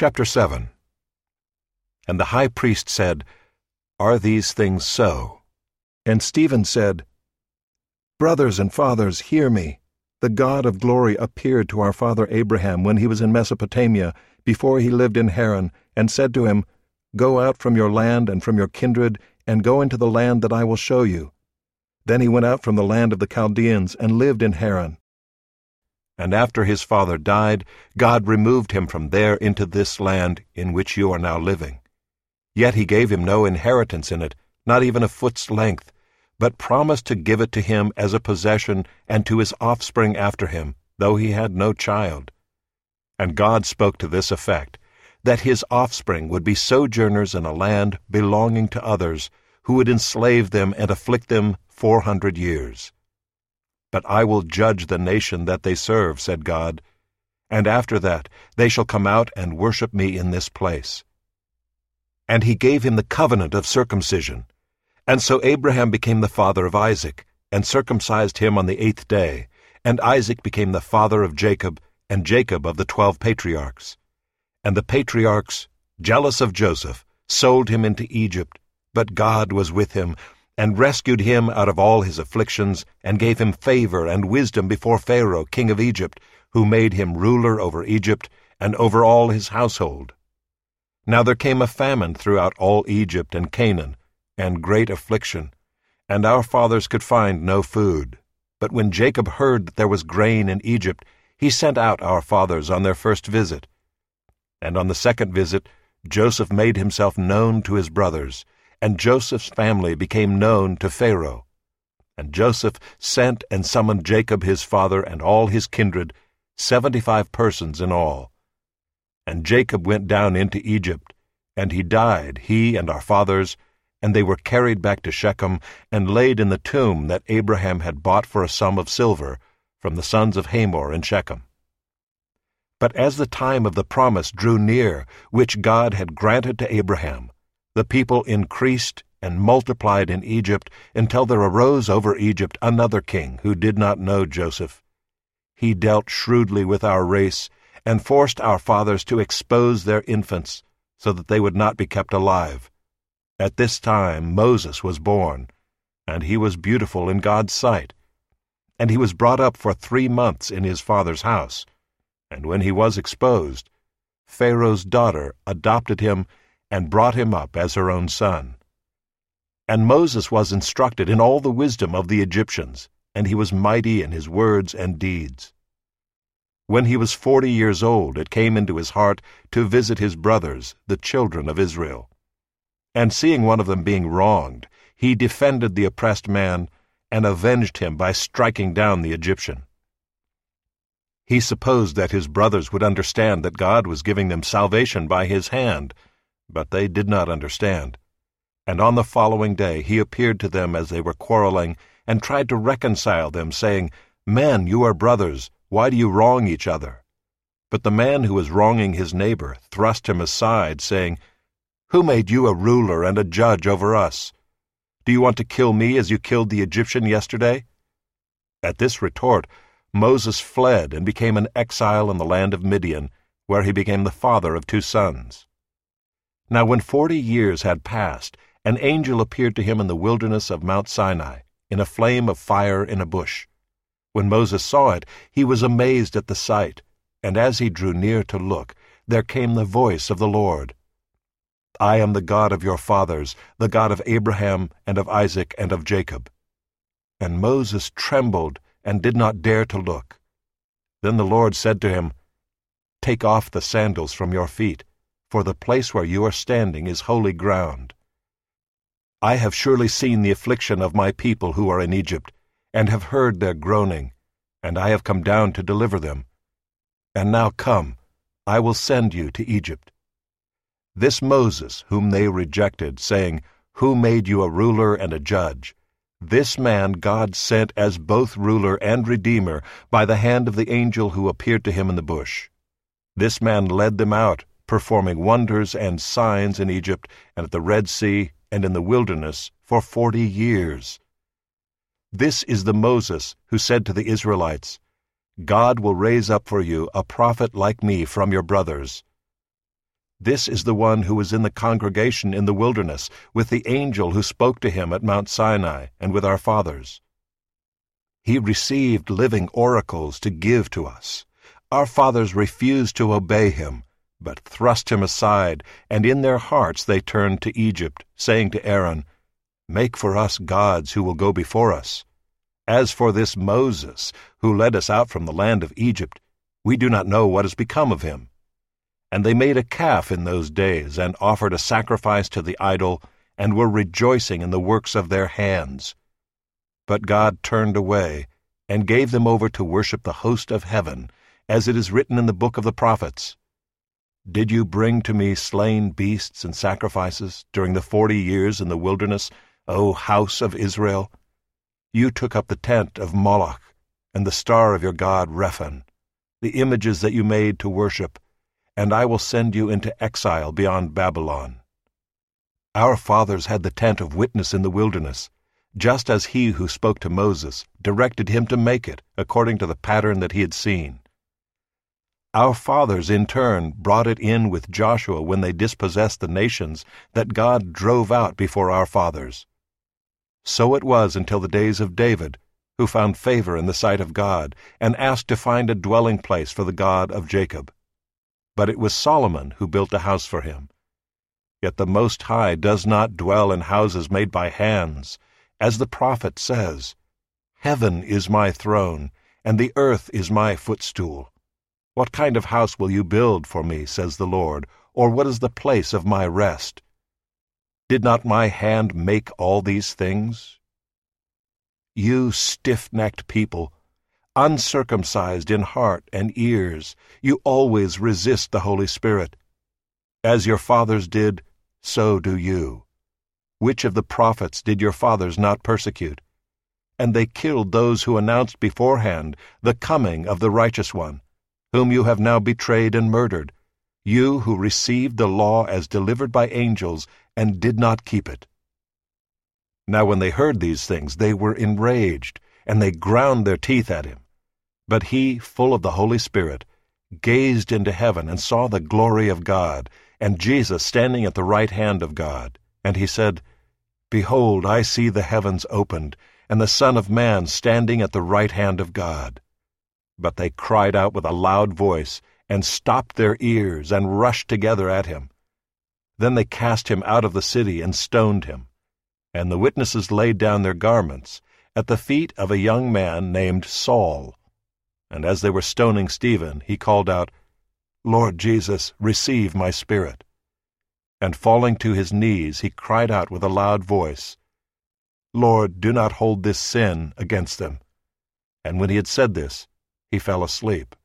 Chapter 7. And the high priest said, Are these things so? And Stephen said, Brothers and fathers, hear me. The God of glory appeared to our father Abraham when he was in Mesopotamia, before he lived in Haran, and said to him, Go out from your land and from your kindred, and go into the land that I will show you. Then he went out from the land of the Chaldeans, and lived in Haran. And after his father died, God removed him from there into this land in which you are now living. Yet he gave him no inheritance in it, not even a foot's length, but promised to give it to him as a possession and to his offspring after him, though he had no child. And God spoke to this effect, that his offspring would be sojourners in a land belonging to others, who would enslave them and afflict them 400 years. But I will judge the nation that they serve, said God, and after that they shall come out and worship me in this place. And he gave him the covenant of circumcision. And so Abraham became the father of Isaac, and circumcised him on the 8th day, and Isaac became the father of Jacob, and Jacob of the 12 patriarchs. And the patriarchs, jealous of Joseph, sold him into Egypt, but God was with him, and rescued him out of all his afflictions, and gave him favor and wisdom before Pharaoh king of Egypt, who made him ruler over Egypt, and over all his household. Now there came a famine throughout all Egypt and Canaan, and great affliction, and our fathers could find no food. But when Jacob heard that there was grain in Egypt, he sent out our fathers on their first visit. And on the second visit, Joseph made himself known to his brothers, and Joseph's family became known to Pharaoh. And Joseph sent and summoned Jacob his father and all his kindred, 75 persons in all. And Jacob went down into Egypt, and he died, he and our fathers, and they were carried back to Shechem, and laid in the tomb that Abraham had bought for a sum of silver from the sons of Hamor in Shechem. But as the time of the promise drew near, which God had granted to Abraham, the people increased and multiplied in Egypt until there arose over Egypt another king who did not know Joseph. He dealt shrewdly with our race and forced our fathers to expose their infants so that they would not be kept alive. At this time Moses was born, and he was beautiful in God's sight. And he was brought up for 3 months in his father's house. And when he was exposed, Pharaoh's daughter adopted him and brought him up as her own son. And Moses was instructed in all the wisdom of the Egyptians, and he was mighty in his words and deeds. When he was 40 years old, it came into his heart to visit his brothers, the children of Israel. And seeing one of them being wronged, he defended the oppressed man and avenged him by striking down the Egyptian. He supposed that his brothers would understand that God was giving them salvation by his hand, but they did not understand. And on the following day he appeared to them as they were quarreling, and tried to reconcile them, saying, Men, you are brothers, why do you wrong each other? But the man who was wronging his neighbor thrust him aside, saying, Who made you a ruler and a judge over us? Do you want to kill me as you killed the Egyptian yesterday? At this retort, Moses fled and became an exile in the land of Midian, where he became the father of 2 sons. Now when 40 years had passed, an angel appeared to him in the wilderness of Mount Sinai, in a flame of fire in a bush. When Moses saw it, he was amazed at the sight, and as he drew near to look, there came the voice of the Lord. I am the God of your fathers, the God of Abraham and of Isaac and of Jacob. And Moses trembled and did not dare to look. Then the Lord said to him, Take off the sandals from your feet, for the place where you are standing is holy ground. I have surely seen the affliction of my people who are in Egypt, and have heard their groaning, and I have come down to deliver them. And now come, I will send you to Egypt. This Moses, whom they rejected, saying, Who made you a ruler and a judge? This man God sent as both ruler and redeemer by the hand of the angel who appeared to him in the bush. This man led them out, performing wonders and signs in Egypt and at the Red Sea and in the wilderness for 40 years. This is the Moses who said to the Israelites, God will raise up for you a prophet like me from your brothers. This is the one who was in the congregation in the wilderness with the angel who spoke to him at Mount Sinai and with our fathers. He received living oracles to give to us. Our fathers refused to obey him, but thrust him aside, and in their hearts they turned to Egypt, saying to Aaron, "Make for us gods who will go before us. As for this Moses, who led us out from the land of Egypt, we do not know what has become of him." And they made a calf in those days, and offered a sacrifice to the idol, and were rejoicing in the works of their hands. But God turned away, and gave them over to worship the host of heaven, as it is written in the book of the prophets, "Did you bring to me slain beasts and sacrifices during the 40 years in the wilderness, O house of Israel? You took up the tent of Moloch, and the star of your god Rephan, the images that you made to worship, and I will send you into exile beyond Babylon." Our fathers had the tent of witness in the wilderness, just as he who spoke to Moses directed him to make it according to the pattern that he had seen. Our fathers, in turn, brought it in with Joshua when they dispossessed the nations that God drove out before our fathers. So it was until the days of David, who found favor in the sight of God, and asked to find a dwelling place for the God of Jacob. But it was Solomon who built a house for him. Yet the Most High does not dwell in houses made by hands. As the prophet says, "Heaven is my throne, and the earth is my footstool. What kind of house will you build for me, says the Lord, or what is the place of my rest? Did not my hand make all these things?" You stiff-necked people, uncircumcised in heart and ears, you always resist the Holy Spirit. As your fathers did, so do you. Which of the prophets did your fathers not persecute? And they killed those who announced beforehand the coming of the righteous one, whom you have now betrayed and murdered, you who received the law as delivered by angels and did not keep it. Now when they heard these things, they were enraged, and they ground their teeth at him. But he, full of the Holy Spirit, gazed into heaven and saw the glory of God, and Jesus standing at the right hand of God. And he said, "Behold, I see the heavens opened, and the Son of Man standing at the right hand of God." But they cried out with a loud voice, and stopped their ears, and rushed together at him. Then they cast him out of the city and stoned him. And the witnesses laid down their garments at the feet of a young man named Saul. And as they were stoning Stephen, he called out, "Lord Jesus, receive my spirit." And falling to his knees, he cried out with a loud voice, "Lord, do not hold this sin against them." And when he had said this, he fell asleep.